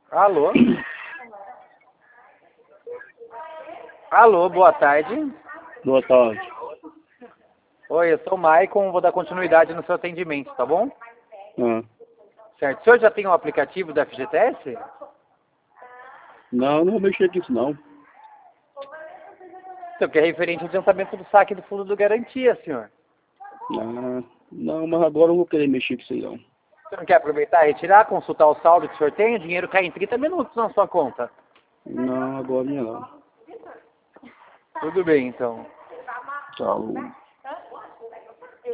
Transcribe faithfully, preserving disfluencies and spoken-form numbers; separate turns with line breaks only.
Alô? Alô, boa tarde.
Boa tarde.
Oi, eu sou o Maicon, vou dar continuidade no seu atendimento, tá bom?
Ah.
Certo. O senhor já tem um aplicativo da F G T S?
Não, não vou mexer com isso não.
Então, que é referente ao adiantamento do saque do fundo do garantia, senhor.
Ah, não, mas agora eu não vou querer mexer com isso aí não.
Você não quer aproveitar e retirar, consultar o saldo que o senhor tem? O dinheiro cai em trinta minutos na sua conta.
Não, agora não.
Tudo bem, então.
Tchau.